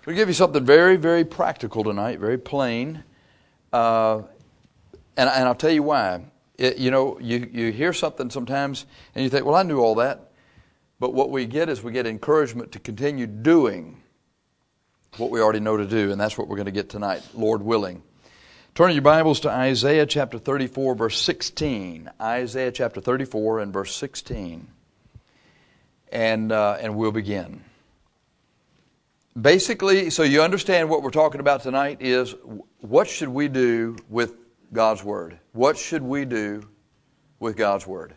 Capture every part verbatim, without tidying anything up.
We'll give you something very, very practical tonight, very plain. Uh, and, and I'll tell you why. It, you know, you, you hear something sometimes and you think, well, I knew all that. But what we get is we get encouragement to continue doing what we already know to do. And that's what we're going to get tonight, Lord willing. Turn your Bibles to Isaiah chapter thirty-four, verse sixteen. Isaiah chapter thirty-four and verse sixteen. And, uh, and we'll begin. Basically, so you understand what we're talking about tonight is what should we do with God's Word? What should we do with God's Word?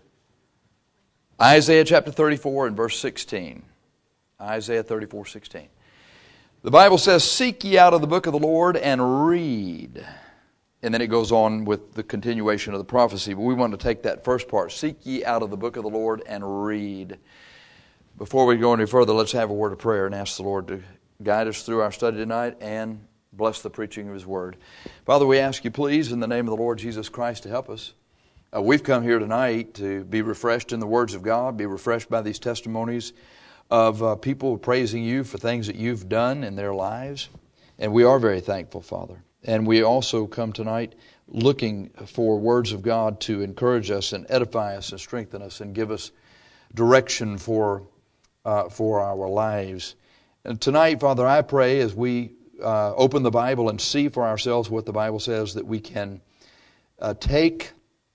Isaiah chapter thirty-four and verse sixteen. Isaiah thirty-four, sixteen. The Bible says, "Seek ye out of the book of the Lord and read." And then it goes on with the continuation of the prophecy. But we want to take that first part. Seek ye out of the book of the Lord and read. Before we go any further, let's have a word of prayer and ask the Lord to guide us through our study tonight and bless the preaching of His Word. Father, we ask you please in the name of the Lord Jesus Christ to help us. Uh, we've come here tonight to be refreshed in the words of God, be refreshed by these testimonies of uh, people praising you for things that you've done in their lives. And we are very thankful, Father. And we also come tonight looking for words of God to encourage us and edify us and strengthen us and give us direction for, uh, for our lives. And tonight, Father, I pray as we uh, open the Bible and see for ourselves what the Bible says, that we can uh, take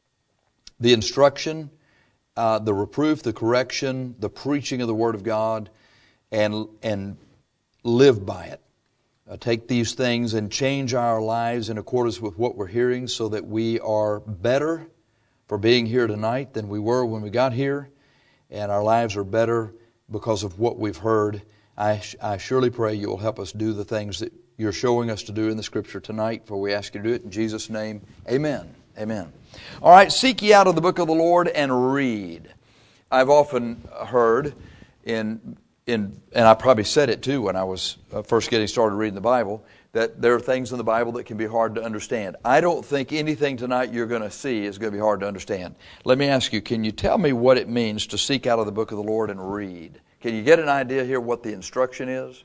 the instruction, uh, the reproof, the correction, the preaching of the Word of God, and and live by it. Uh, take these things and change our lives in accordance with what we're hearing, so that we are better for being here tonight than we were when we got here, and our lives are better because of what we've heard. I, I surely pray you will help us do the things that you're showing us to do in the Scripture tonight, for we ask you to do it in Jesus' name. Amen. Amen. All right, seek ye out of the book of the Lord and read. I've often heard, in, in, and I probably said it too when I was first getting started reading the Bible, that there are things in the Bible that can be hard to understand. I don't think anything tonight you're going to see is going to be hard to understand. Let me ask you, can you tell me what it means to seek out of the book of the Lord and read? Can you get an idea here what the instruction is?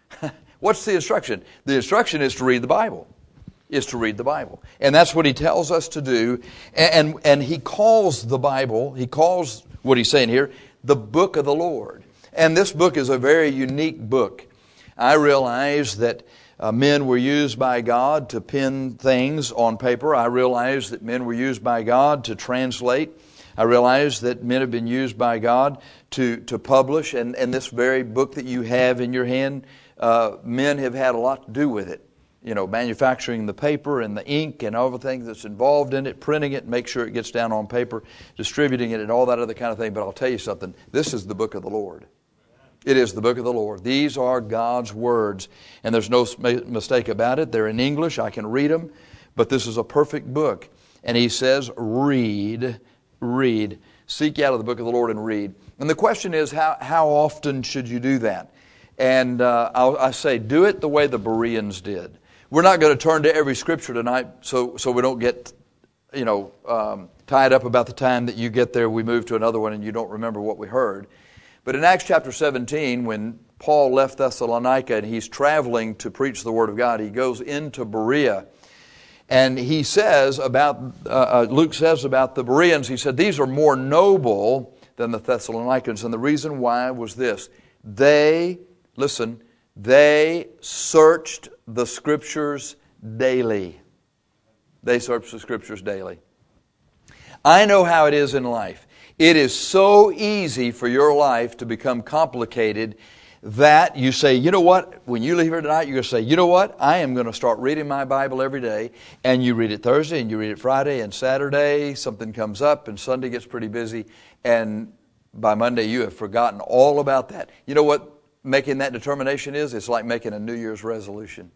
What's the instruction? The instruction is to read the Bible. Is to read the Bible. And that's what he tells us to do. And, and, and he calls the Bible, he calls what he's saying here, the book of the Lord. And this book is a very unique book. I realize that uh, men were used by God to pen things on paper. I realize that men were used by God to translate. I realize that men have been used by God to, to publish, and, and this very book that you have in your hand, uh, men have had a lot to do with it. You know, manufacturing the paper and the ink and everything that's involved in it, printing it, make sure it gets down on paper, distributing it and all that other kind of thing. But I'll tell you something, this is the book of the Lord. It is the book of the Lord. These are God's words, and there's no mistake about it. They're in English, I can read them, but this is a perfect book. And he says, read Read. Seek out of the book of the Lord and read. And the question is, how, how often should you do that? And uh, I'll, I say, do it the way the Bereans did. We're not going to turn to every scripture tonight so, so we don't get, you know, um, tied up about the time that you get there, we move to another one and you don't remember what we heard. But in Acts chapter seventeen, when Paul left Thessalonica and he's traveling to preach the Word of God, he goes into Berea. And he says about, uh, Luke says about the Bereans, he said, these are more noble than the Thessalonians. And the reason why was this. They, listen, they searched the Scriptures daily. They searched the Scriptures daily. I know how it is in life. It is so easy for your life to become complicated that you say, you know what, when you leave here tonight, you're going to say, you know what, I am going to start reading my Bible every day. And you read it Thursday, and you read it Friday, and Saturday, something comes up, and Sunday gets pretty busy. And by Monday, you have forgotten all about that. You know what making that determination is? It's like making a New Year's resolution.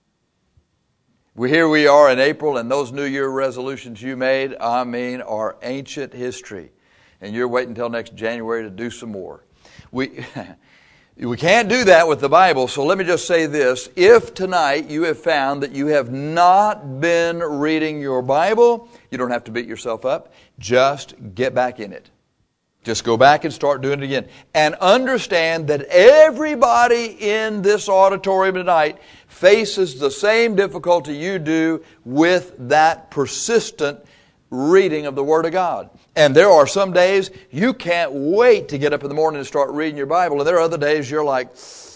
We Here we are in April, and those New Year resolutions you made, I mean, are ancient history. And you're waiting until next January to do some more. We... We can't do that with the Bible, so let me just say this. If tonight you have found that you have not been reading your Bible, you don't have to beat yourself up. Just get back in it. Just go back and start doing it again. And understand that everybody in this auditorium tonight faces the same difficulty you do with that persistent reading of the Word of God. And there are some days you can't wait to get up in the morning and start reading your Bible. And there are other days you're like,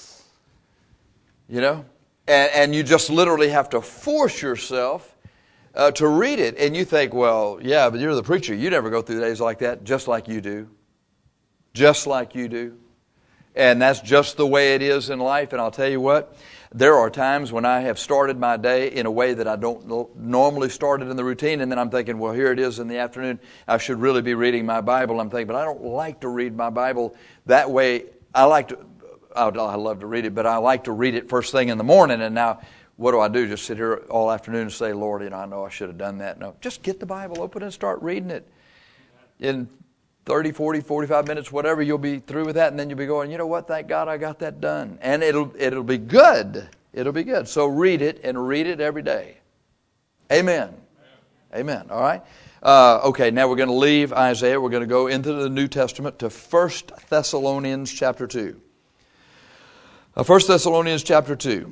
you know, and, and you just literally have to force yourself uh, to read it. And you think, well, yeah, but you're the preacher. You never go through days like that, just like you do. Just like you do. And that's just the way it is in life. And I'll tell you what, there are times when I have started my day in a way that I don't normally start it in the routine, and then I'm thinking, well, here it is in the afternoon. I should really be reading my Bible. I'm thinking, but I don't like to read my Bible that way. I like to, I love to read it, but I like to read it first thing in the morning. And now, what do I do? Just sit here all afternoon and say, Lord, you know, I know I should have done that. No, just get the Bible open and start reading it. In thirty, forty, forty-five minutes, whatever, you'll be through with that, and then you'll be going, you know what, thank God I got that done. And it'll it'll be good. It'll be good. So read it, and read it every day. Amen. Amen. All right? Uh, okay, now we're going to leave Isaiah. We're going to go into the New Testament to First Thessalonians chapter two. Uh, First Thessalonians chapter two.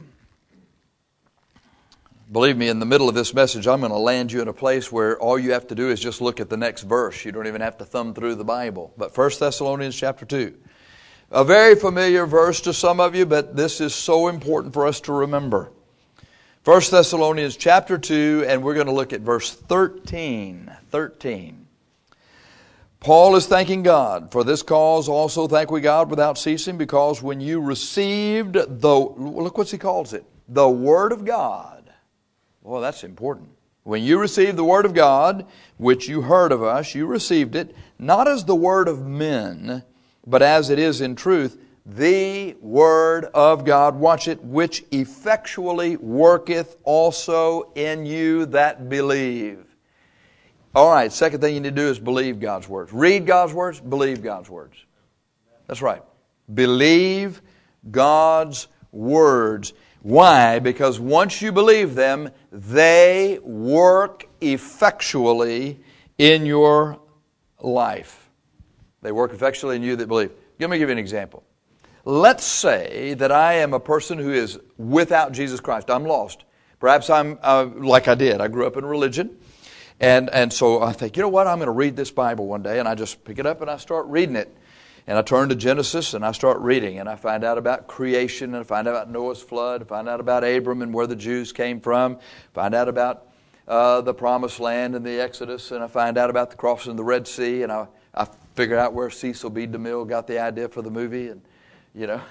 Believe me, in the middle of this message, I'm going to land you in a place where all you have to do is just look at the next verse. You don't even have to thumb through the Bible. But First Thessalonians chapter two. A very familiar verse to some of you, but this is so important for us to remember. First Thessalonians chapter two, and we're going to look at verse thirteen. thirteen. Paul is thanking God. For this cause also thank we God without ceasing, because when you received the, look what he calls it, the Word of God. Well, that's important. When you received the Word of God, which you heard of us, you received it, not as the word of men, but as it is in truth, the Word of God, watch it, which effectually worketh also in you that believe. All right, second thing you need to do is believe God's words. Read God's words, believe God's words. That's right. Believe God's words. Why? Because once you believe them, they work effectually in your life. They work effectually in you that believe. Let me give you an example. Let's say that I am a person who is without Jesus Christ. I'm lost. Perhaps I'm uh, like I did. I grew up in religion. And, and so I think, you know what, I'm going to read this Bible one day. And I just pick it up and I start reading it. And I turn to Genesis and I start reading, and I find out about creation, and I find out about Noah's flood, I find out about Abram and where the Jews came from, find out about uh, the Promised Land and the Exodus, and I find out about the crossing of the Red Sea, and I, I figure out where Cecil B. DeMille got the idea for the movie, and you know,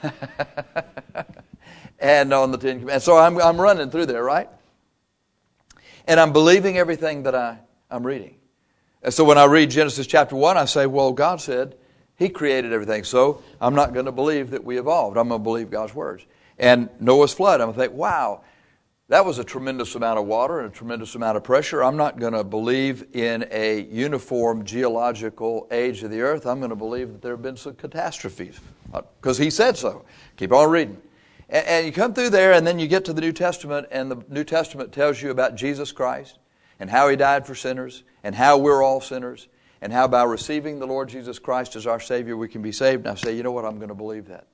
and on the Ten Commandments. So I'm I'm running through there, right? And I'm believing everything that I I'm reading. And so when I read Genesis chapter one, I say, well, God said He created everything, so I'm not going to believe that we evolved. I'm going to believe God's words. And Noah's flood, I'm going to think, wow, that was a tremendous amount of water and a tremendous amount of pressure. I'm not going to believe in a uniform geological age of the earth. I'm going to believe that there have been some catastrophes because He said so. Keep on reading. And, and you come through there, and then you get to the New Testament, and the New Testament tells you about Jesus Christ and how He died for sinners and how we're all sinners, and how by receiving the Lord Jesus Christ as our Savior we can be saved. And I say, you know what, I'm going to believe that.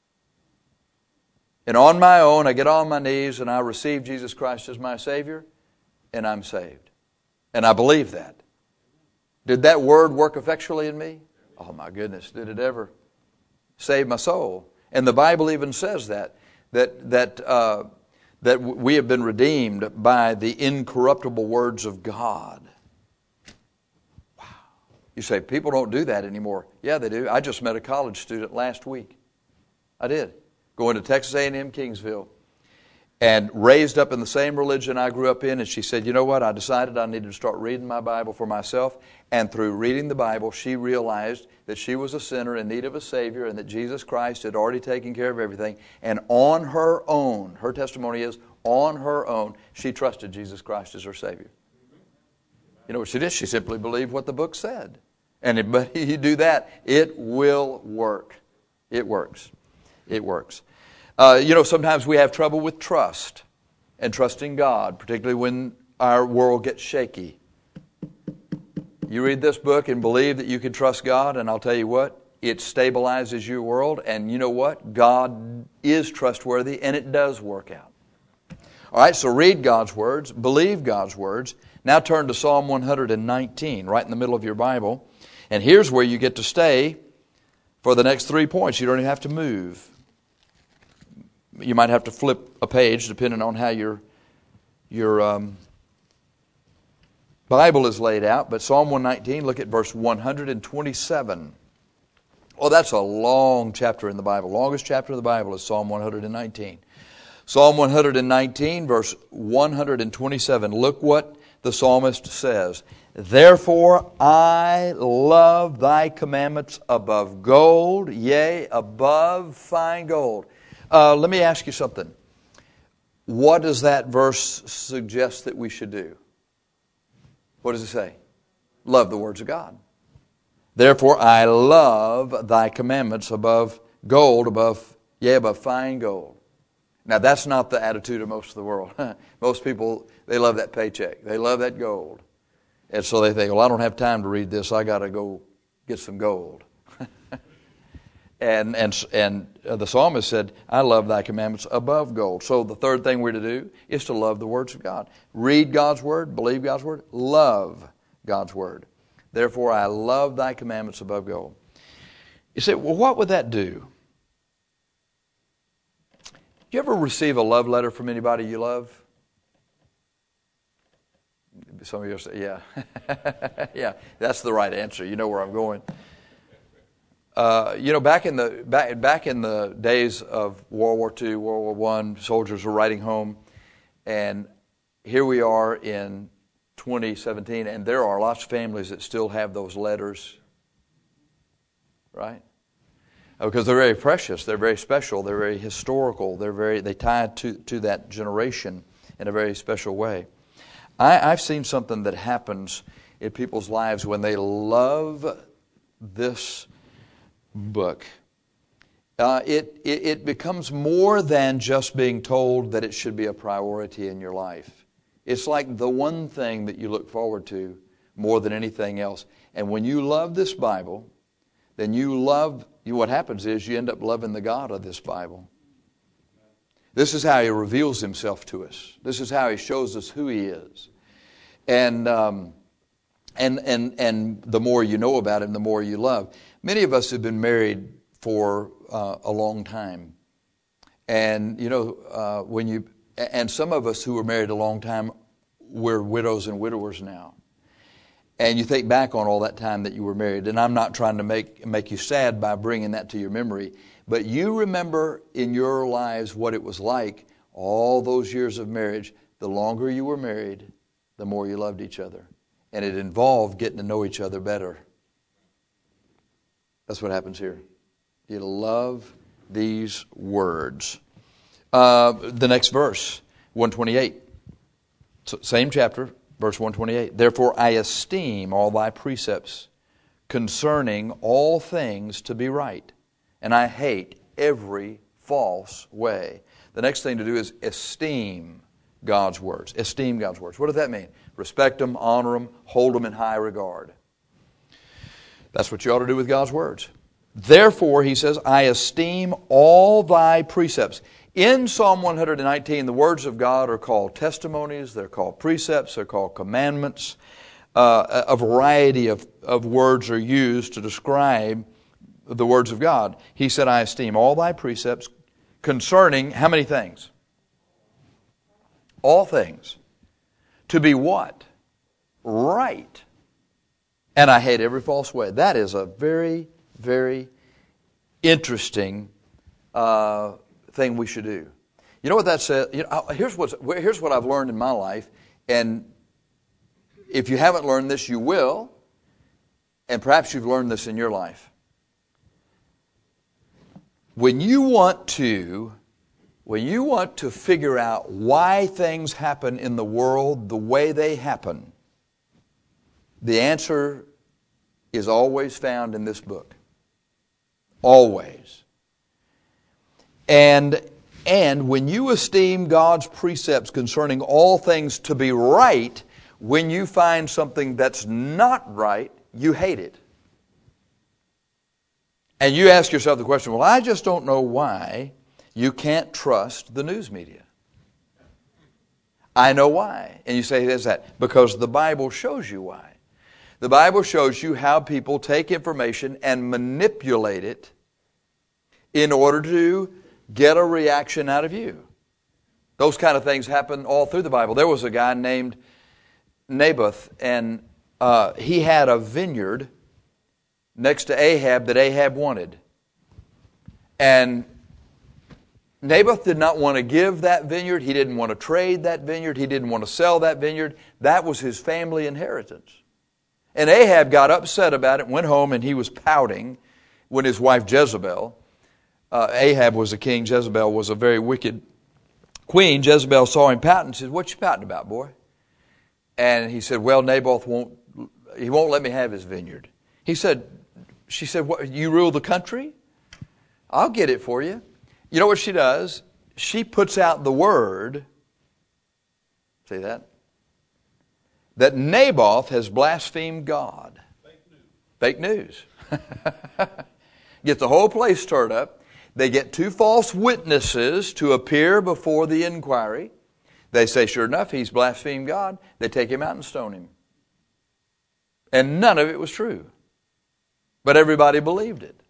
And on my own, I get on my knees and I receive Jesus Christ as my Savior, and I'm saved. And I believe that. Did that Word work effectually in me? Oh my goodness, did it ever save my soul? And the Bible even says that, that, that, uh, that we have been redeemed by the incorruptible words of God. You say, people don't do that anymore. Yeah, they do. I just met a college student last week. I did. Going to Texas A and M Kingsville. And raised up in the same religion I grew up in. And she said, you know what? I decided I needed to start reading my Bible for myself. And through reading the Bible, she realized that she was a sinner in need of a Savior, and that Jesus Christ had already taken care of everything. And on her own, her testimony is, on her own, she trusted Jesus Christ as her Savior. You know what she did? She simply believed what the book said. And if but you do that, it will work. It works. It works. Uh, you know, sometimes we have trouble with trust and trusting God, particularly when our world gets shaky. You read this book and believe that you can trust God, and I'll tell you what, it stabilizes your world, and you know what? God is trustworthy, and it does work out. All right, so read God's words, believe God's words. Now turn to Psalm one nineteen, right in the middle of your Bible. And here's where you get to stay for the next three points. You don't even have to move. You might have to flip a page depending on how your, your um, Bible is laid out. But Psalm one nineteen, look at verse one twenty-seven. Oh, that's a long chapter in the Bible. Longest chapter of the Bible is Psalm one nineteen. Psalm one nineteen, verse one twenty-seven. Look what the psalmist says. Therefore I love thy commandments above gold, yea, above fine gold. Uh, let me ask you something. What does that verse suggest that we should do? What does it say? Love the words of God. Therefore I love thy commandments above gold, above, yea, above fine gold. Now, that's not the attitude of most of the world. Most people, they love that paycheck. They love that gold. And so they think, well, I don't have time to read this. I got to go get some gold. and and and the psalmist said, I love thy commandments above gold. So the third thing we're to do is to love the words of God. Read God's word, believe God's word, love God's word. Therefore, I love thy commandments above gold. You say, well, what would that do? Do you ever receive a love letter from anybody you love? Some of you will say, yeah. yeah, that's the right answer. You know where I'm going. Uh, you know, back in the back, back in the days of World War Two, World War One, soldiers were writing home, and here we are in twenty seventeen, and there are lots of families that still have those letters, right? Because they're very precious, they're very special, they're very historical, they're very they tie to, to that generation in a very special way. I, I've seen something that happens in people's lives when they love this book. Uh, it, it it becomes more than just being told that it should be a priority in your life. It's like the one thing that you look forward to more than anything else. And when you love this Bible, then you love, you, what happens is you end up loving the God of this Bible. This is how He reveals Himself to us. This is how He shows us who He is. And um, and and and the more you know about Him, the more you love. Many of us have been married for uh, a long time. And, you know, uh, when you, and some of us who were married a long time, we're widows and widowers now. And you think back on all that time that you were married, and I'm not trying to make make you sad by bringing that to your memory, but you remember in your lives what it was like all those years of marriage. The longer you were married, the more you loved each other. And it involved getting to know each other better. That's what happens here. You love these words. Uh, the next verse, one twenty-eight. So, same chapter. Verse one twenty-eight, therefore I esteem all thy precepts concerning all things to be right, and I hate every false way. The next thing to do is esteem God's words. Esteem God's words. What does that mean? Respect them, honor them, hold them in high regard. That's what you ought to do with God's words. Therefore, he says, I esteem all thy precepts. In Psalm one nineteen, the words of God are called testimonies, they're called precepts, they're called commandments. Uh, a variety of, of words are used to describe the words of God. He said, I esteem all thy precepts concerning how many things? All things. To be what? Right. And I hate every false way. That is a very, very interesting uh thing we should do. You know what that says? You know, here's what's, here's what I've learned in my life, and if you haven't learned this, you will, and perhaps you've learned this in your life. When you want to, when you want to figure out why things happen in the world the way they happen, the answer is always found in this book. Always. And and when you esteem God's precepts concerning all things to be right, when you find something that's not right, you hate it. And you ask yourself the question, well, I just don't know why you can't trust the news media. I know why. And you say, there's that. Because the Bible shows you why. The Bible shows you how people take information and manipulate it in order to get a reaction out of you. Those kind of things happen all through the Bible. There was a guy named Naboth, and uh, he had a vineyard next to Ahab that Ahab wanted. And Naboth did not want to give that vineyard. He didn't want to trade that vineyard. He didn't want to sell that vineyard. That was his family inheritance. And Ahab got upset about it, went home, and he was pouting when his wife Jezebel, uh, Ahab was a king, Jezebel was a very wicked queen. Jezebel saw him pouting and said, what you pouting about, boy? And he said, well, Naboth won't, he won't let me have his vineyard. He said, she said, what, you rule the country? I'll get it for you. You know what she does? She puts out the word, see that? That Naboth has blasphemed God. Fake news. Fake news. Get the whole place stirred up. They get two false witnesses to appear before the inquiry. They say, sure enough, he's blasphemed God. They take him out and stone him. And none of it was true. But everybody believed it.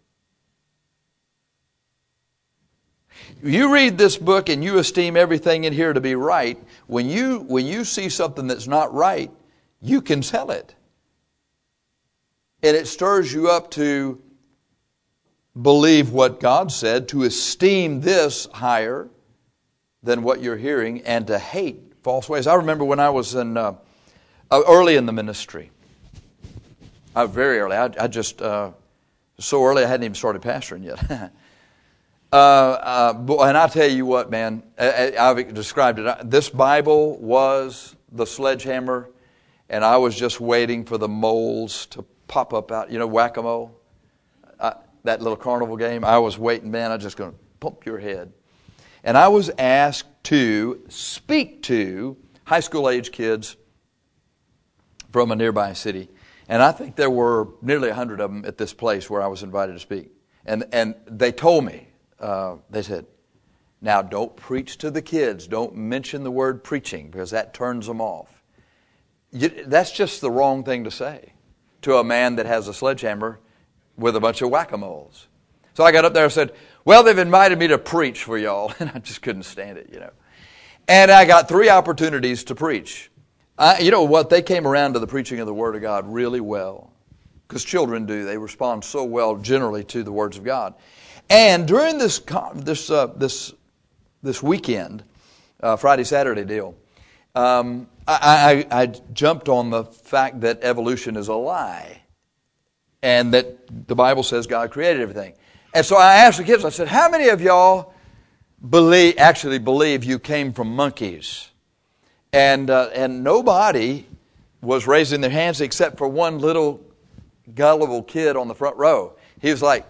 You read this book and you esteem everything in here to be right. When you, when you see something that's not right, you can tell it. And it stirs you up to believe what God said, to esteem this higher than what you're hearing, and to hate false ways. I remember when I was in uh, early in the ministry. I, very early. I, I just, uh, so early I hadn't even started pastoring yet. uh, uh, and I tell you what, man, I, I've described it. This Bible was the sledgehammer, and I was just waiting for the moles to pop up out. You know, whack-a-mole? I, that little carnival game. I was waiting, man, I'm just going to pump your head. And I was asked to speak to high school age kids from a nearby city. And I think there were nearly a hundred of them at this place where I was invited to speak. And and they told me, uh, they said, now don't preach to the kids. Don't mention the word preaching because that turns them off. You, that's just the wrong thing to say to a man that has a sledgehammer with a bunch of whack-a-moles. So I got up there and said, well, they've invited me to preach for y'all. And I just couldn't stand it, you know. And I got three opportunities to preach. I, you know what? They came around to the preaching of the Word of God really well. Because children do. They respond so well generally to the words of God. And during this this uh, this this weekend, uh, Friday, Saturday deal, um, I, I, I jumped on the fact that evolution is a lie. And that the Bible says God created everything. And so I asked the kids, I said, how many of y'all believe, actually believe you came from monkeys? And uh, and nobody was raising their hands except for one little gullible kid on the front row. He was like,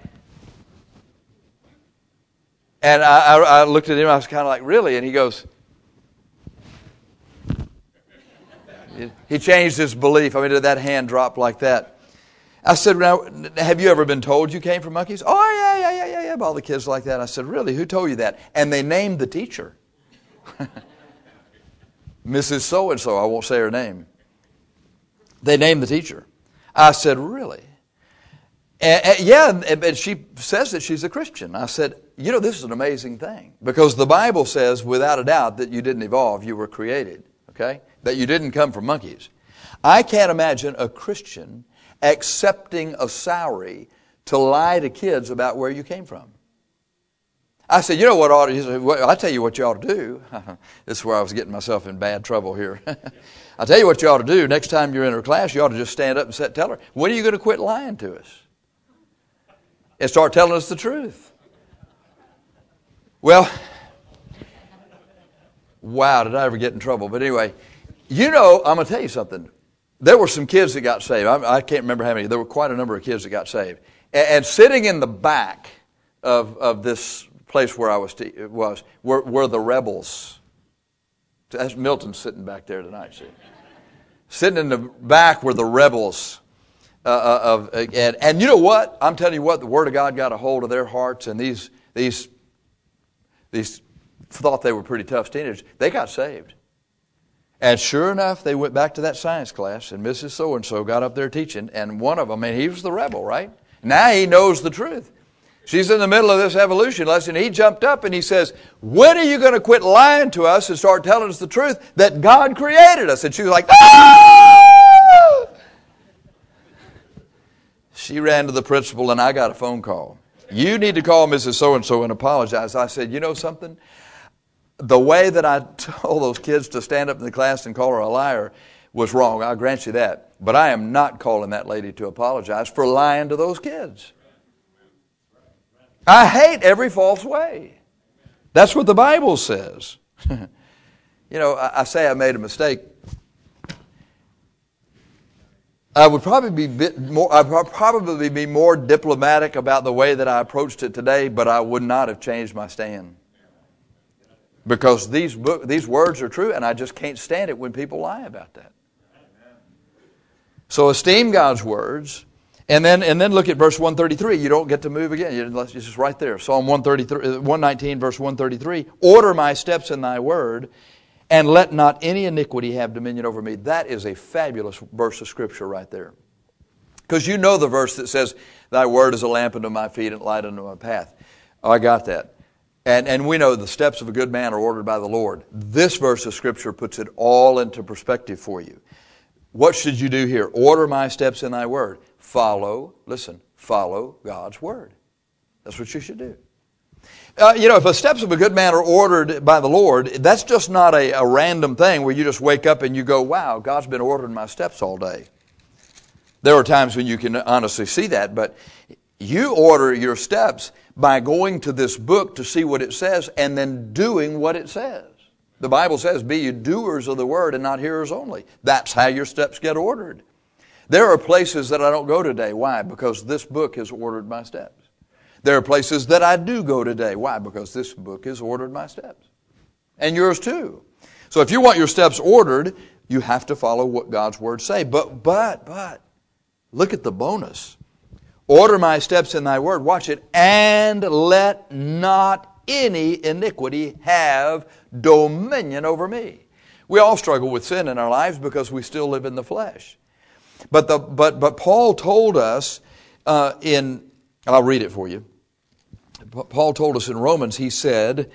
and I, I, I looked at him, I was kind of like, really? And he goes, he changed his belief. I mean, that hand dropped like that. I said, now, have you ever been told you came from monkeys? Oh, yeah, yeah, yeah, yeah, yeah. All the kids like that. I said, really? Who told you that? And they named the teacher. Missus So-and-so. I won't say her name. They named the teacher. I said, really? And, and, yeah, and, and she says that she's a Christian. I said, you know, this is an amazing thing. Because the Bible says, without a doubt, that you didn't evolve. You were created. Okay? That you didn't come from monkeys. I can't imagine a Christian accepting a salary to lie to kids about where you came from. I said, you know what ought to, he said, well, I'll tell you what you ought to do. This is where I was getting myself in bad trouble here. I'll tell you what you ought to do. Next time you're in her class, you ought to just stand up and sit, tell her, when are you going to quit lying to us? And start telling us the truth. Well, wow, did I ever get in trouble? But anyway, you know, I'm going to tell you something. There were some kids that got saved. I, I can't remember how many. There were quite a number of kids that got saved. And, and sitting in the back of, of this place where I was, te- was were, were the rebels. That's Milton sitting back there tonight, see. Sitting in the back were the rebels. Uh, of and, and you know what? I'm telling you what, the Word of God got a hold of their hearts, and these these these thought they were pretty tough teenagers. They got saved. And sure enough, they went back to that science class, and Missus So-and-so got up there teaching, and one of them, and he was the rebel, right? Now he knows the truth. She's in the middle of this evolution lesson. He jumped up and he says, when are you going to quit lying to us and start telling us the truth that God created us? And she was like, ah! She ran to the principal, and I got a phone call. You need to call Missus So-and-so and apologize. I said, you know something? The way that I told those kids to stand up in the class and call her a liar was wrong. I'll grant you that. But I am not calling that lady to apologize for lying to those kids. I hate every false way. That's what the Bible says. You know, I, I say I made a mistake. I would probably be bit more. I'd probably be more diplomatic about the way that I approached it today, but I would not have changed my stand. Because these book, these words are true, and I just can't stand it when people lie about that. So esteem God's words, and then and then look at verse one thirty-three. You don't get to move again. It's just right there. Psalm one thirty-three, one nineteen, verse one thirty-three. Order my steps in thy word, and let not any iniquity have dominion over me. That is a fabulous verse of Scripture right there. Because you know the verse that says, thy word is a lamp unto my feet and a light unto my path. Oh, I got that. And and we know the steps of a good man are ordered by the Lord. This verse of Scripture puts it all into perspective for you. What should you do here? Order my steps in thy word. Follow, listen, follow God's word. That's what you should do. Uh, you know, if the steps of a good man are ordered by the Lord, that's just not a, a random thing where you just wake up and you go, wow, God's been ordering my steps all day. There are times when you can honestly see that, but you order your steps by going to this book to see what it says and then doing what it says. The Bible says, be you doers of the word and not hearers only. That's how your steps get ordered. There are places that I don't go today. Why? Because this book has ordered my steps. There are places that I do go today. Why? Because this book has ordered my steps. And yours too. So if you want your steps ordered, you have to follow what God's words say. But, but, but, look at the bonus. Order my steps in thy word. Watch it. And let not any iniquity have dominion over me. We all struggle with sin in our lives because we still live in the flesh. But the but but Paul told us uh, in, I'll read it for you. Paul told us in Romans, he said,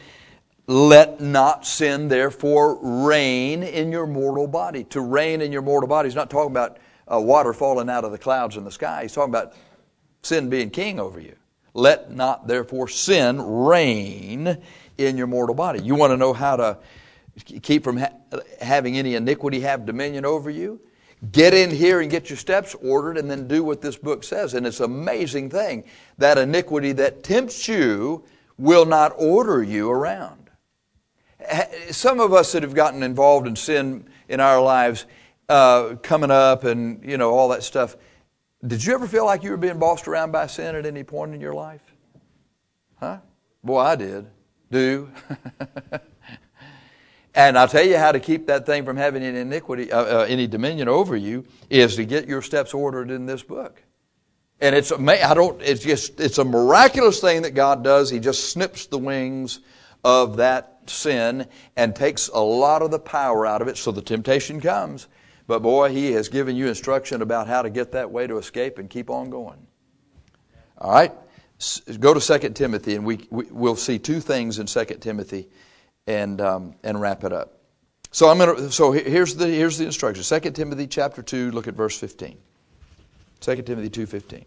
let not sin therefore reign in your mortal body. To reign in your mortal body, he's not talking about uh, water falling out of the clouds in the sky. He's talking about sin being king over you. Let not therefore sin reign in your mortal body. You want to know how to keep from ha- having any iniquity have dominion over you? Get in here and get your steps ordered and then do what this book says. And it's an amazing thing. That iniquity that tempts you will not order you around. Some of us that have gotten involved in sin in our lives, uh, coming up and, you know, all that stuff, did you ever feel like you were being bossed around by sin at any point in your life? Huh? Boy, I did. Do. And I'll tell you how to keep that thing from having any iniquity, uh, uh, any dominion over you, is to get your steps ordered in this book. And it's I don't. It's just it's a miraculous thing that God does. He just snips the wings of that sin and takes a lot of the power out of it, so the temptation comes. But boy, He has given you instruction about how to get that way to escape and keep on going. All right, go to Second Timothy, and we, we we'll see two things in Second Timothy. And um, and wrap it up. So I'm gonna. So here's the here's the instruction. Second Timothy chapter two. Look at verse fifteen. Second Timothy two fifteen.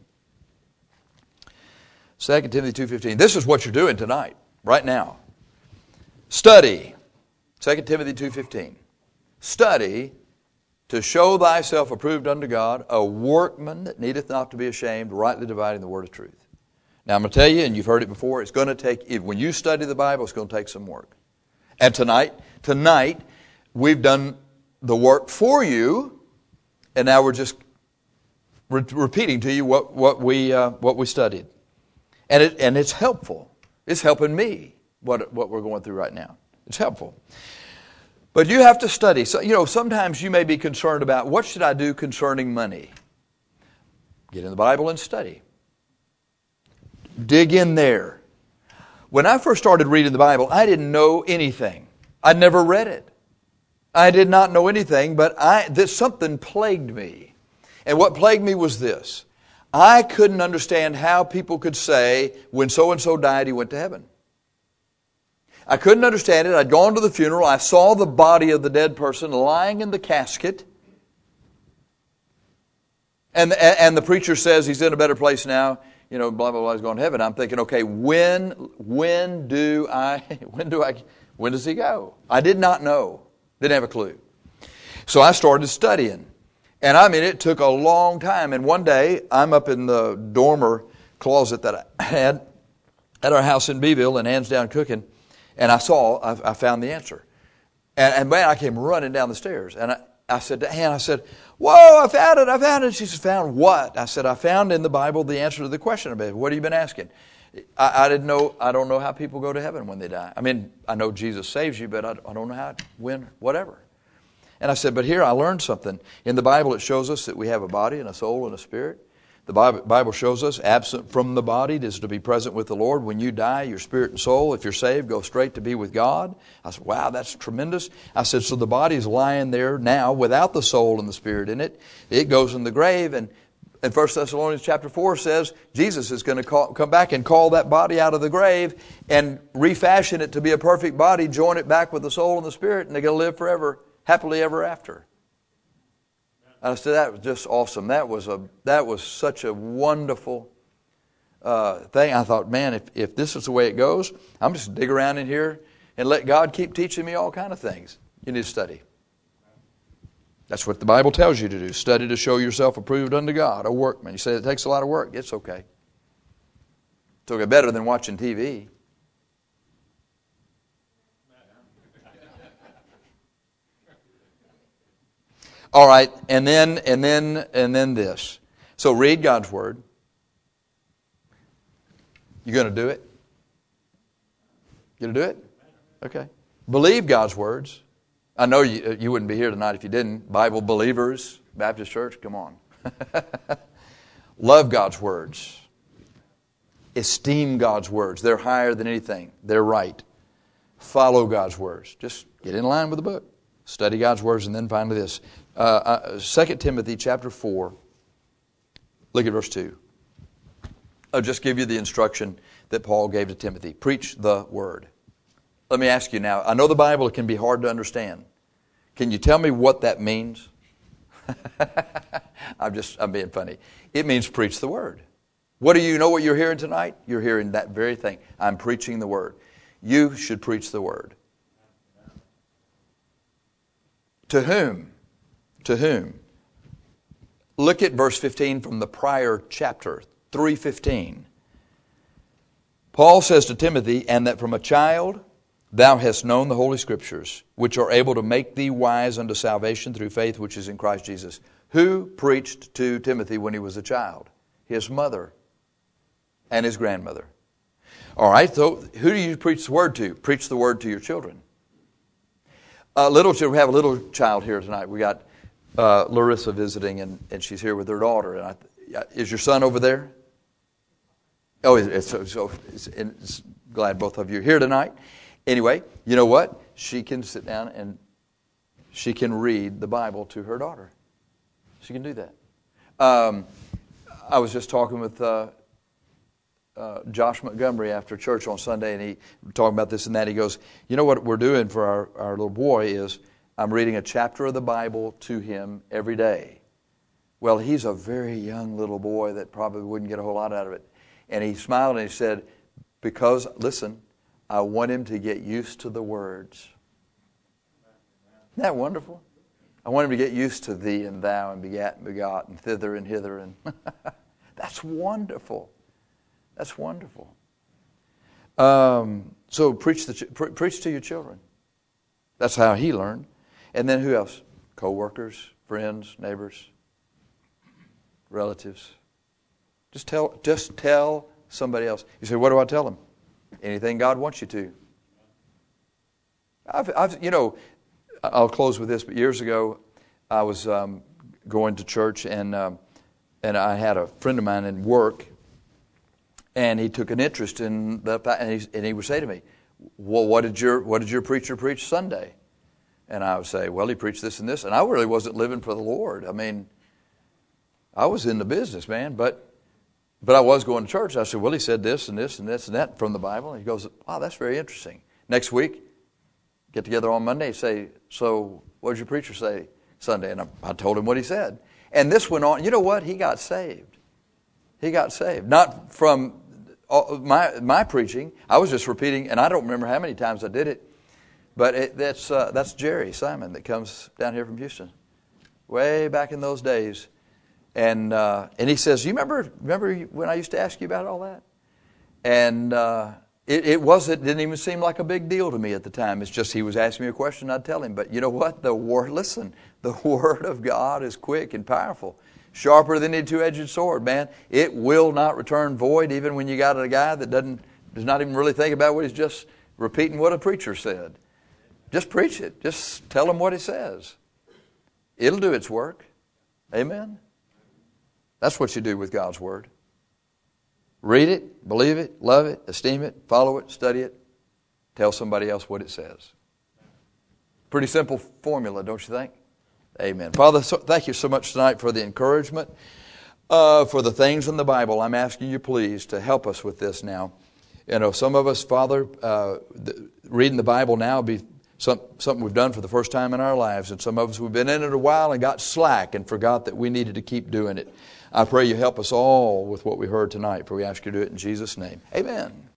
Second Timothy two fifteen. This is what you're doing tonight, right now. Study. Second Timothy two fifteen. Study to show thyself approved unto God, a workman that needeth not to be ashamed, rightly dividing the word of truth. Now I'm going to tell you, and you've heard it before. It's going to take. When you study the Bible, it's going to take some work. And tonight, tonight, we've done the work for you, and now we're just re- repeating to you what what we uh, what we studied, and it and it's helpful. It's helping me what what we're going through right now. It's helpful. But you have to study. So, you know, sometimes you may be concerned about, what should I do concerning money? Get in the Bible and study. Dig in there. When I first started reading the Bible, I didn't know anything. I'd never read it. I did not know anything, but I, this, something plagued me. And what plagued me was this. I couldn't understand how people could say, when so-and-so died, he went to heaven. I couldn't understand it. I'd gone to the funeral. I saw the body of the dead person lying in the casket. And, and the preacher says he's in a better place now. You know, blah, blah, blah, he's going to heaven. I'm thinking, okay, when, when do I, when do I, when does he go? I did not know. Didn't have a clue. So I started studying. And I mean, it took a long time. And one day, I'm up in the dormer closet that I had at our house in Beeville, and Ann's down cooking. And I saw, I, I found the answer. And, and man, I came running down the stairs. And I, I said to Ann, I said, whoa, I found it, I found it. She said, found what? I said, I found in the Bible the answer to the question about it. What have you been asking? I, I didn't know, I don't know how people go to heaven when they die. I mean, I know Jesus saves you, but I, I don't know how, when, whatever. And I said, but here I learned something. In the Bible, it shows us that we have a body and a soul and a spirit. The Bible shows us absent from the body is to be present with the Lord. When you die, your spirit and soul, if you're saved, go straight to be with God. I said, wow, that's tremendous. I said, so the body is lying there now without the soul and the spirit in it. It goes in the grave. And, and First Thessalonians chapter four says Jesus is going to call, come back and call that body out of the grave and refashion it to be a perfect body, join it back with the soul and the spirit, and they're going to live forever, happily ever after. I said, that was just awesome. That was a that was such a wonderful uh, thing. I thought, man, if, if this is the way it goes, I'm just dig around in here and let God keep teaching me all kind of things. You need to study. That's what the Bible tells you to do. Study to show yourself approved unto God, a workman. You say it takes a lot of work. It's okay. It's okay, better than watching T V. All right, and then and then and then this. So read God's Word. You going to do it? You going to do it? Okay. Believe God's words. I know you you wouldn't be here tonight if you didn't. Bible believers, Baptist Church, come on. Love God's words. Esteem God's words. They're higher than anything. They're right. Follow God's words. Just get in line with the book. Study God's words, and then finally this. Uh, uh, Second Timothy chapter four. Look at verse two. I'll just give you the instruction that Paul gave to Timothy. Preach the word. Let me ask you now. I know the Bible can be hard to understand. Can you tell me what that means? I'm just, I'm being funny. It means preach the word. What do you know what you're hearing tonight? You're hearing that very thing. I'm preaching the word. You should preach the word. To whom? To whom? Look at verse fifteen from the prior chapter, three fifteen. Paul says to Timothy, and that from a child thou hast known the Holy Scriptures, which are able to make thee wise unto salvation through faith which is in Christ Jesus. Who preached to Timothy when he was a child? His mother and his grandmother. All right, so who do you preach the word to? Preach the word to your children. Uh, little children, we have a little child here tonight. We got uh, Larissa visiting, and, and she's here with her daughter. And I, is your son over there? Oh, it's, so, so it's, it's glad both of you are here tonight. Anyway, you know what? She can sit down and she can read the Bible to her daughter. She can do that. Um, I was just talking with uh, uh, Josh Montgomery after church on Sunday, and he was talking about this and that. He goes, you know what we're doing for our, our little boy is I'm reading a chapter of the Bible to him every day. Well, he's a very young little boy that probably wouldn't get a whole lot out of it. And he smiled and he said, because, listen, I want him to get used to the words. Isn't that wonderful? I want him to get used to thee and thou and begat and begot and thither and hither. And that's wonderful. That's wonderful. Um, so preach, the, pre- preach to your children. That's how he learned. And then who else? Co-workers, friends, neighbors, relatives. Just tell, just tell somebody else. You say, what do I tell them? Anything God wants you to. I've, I've, you know, I'll close with this, but years ago, I was um, going to church, and um, and I had a friend of mine in work, and he took an interest in the, and he, and he would say to me, well, what did your what did your preacher preach Sunday? And I would say, well, he preached this and this, and I really wasn't living for the Lord. I mean, I was in the business, man, but but I was going to church. I said, well, he said this and this and this and that from the Bible. And he goes, wow, that's very interesting. Next week, get together on Monday and say, so what did your preacher say Sunday? And I, I told him what he said. And this went on. You know what? He got saved. He got saved. Not from my my preaching. I was just repeating, and I don't remember how many times I did it. But it, that's uh, that's Jerry Simon that comes down here from Houston, way back in those days. And uh, and he says, you remember remember when I used to ask you about all that? And uh, it, it wasn't didn't even seem like a big deal to me at the time. It's just he was asking me a question, I'd tell him. But you know what? The word, listen, the Word of God is quick and powerful, sharper than any two-edged sword. Man, it will not return void, even when you got a guy that doesn't does not even really think about what he's just repeating what a preacher said. Just preach it. Just tell him what he says. It'll do its work. Amen. That's what you do with God's Word. Read it, believe it, love it, esteem it, follow it, study it, tell somebody else what it says. Pretty simple formula, don't you think? Amen. Father, so, thank you so much tonight for the encouragement, uh, for the things in the Bible. I'm asking you, please, to help us with this now. You know, some of us, Father, uh, the, reading the Bible now will be some, something we've done for the first time in our lives, and some of us, we've been in it a while and got slack and forgot that we needed to keep doing it. I pray you help us all with what we heard tonight, for we ask you to do it in Jesus' name. Amen.